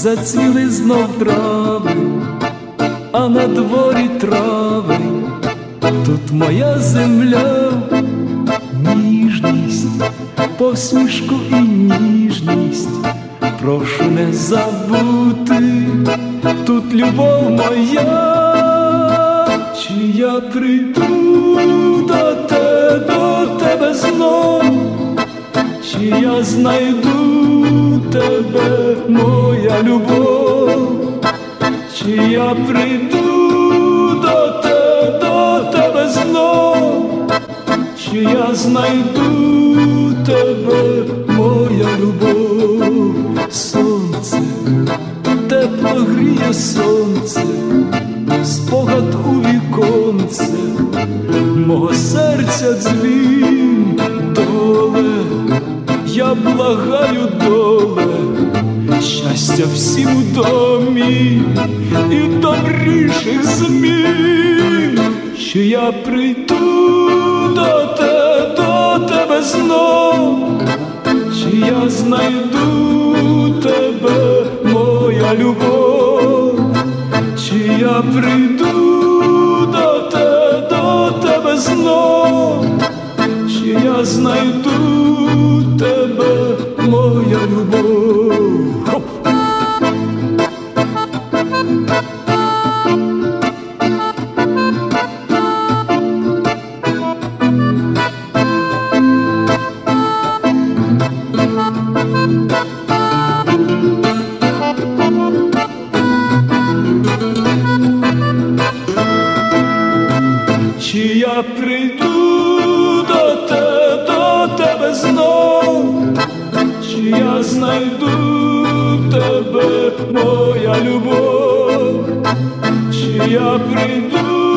зацвіли знов трави, а на дворі травень. Тут моя земля, ніжність, посмішку і ніжність прошу не забути. Тут любов моя, чи я прийду до тебе знов, чи я знайду тебе, моя любов, чи я прийду до тебе знов, чи я знайду тебе, моя любов. Сонце, тепло гріє сонце, спогад у віконце, мого серця дзвін, доле, я благаю, доле, щастя всім у домі і добріших змін, що я прийду до тебе знов, чи я знайду тебе, моя любов, чи я прийду до тебе знов, чи я знайду тебе, моя любов. Хоп! Чи я прийду до тебе знов, чи я знайду тебе, моя любов, чи я прийду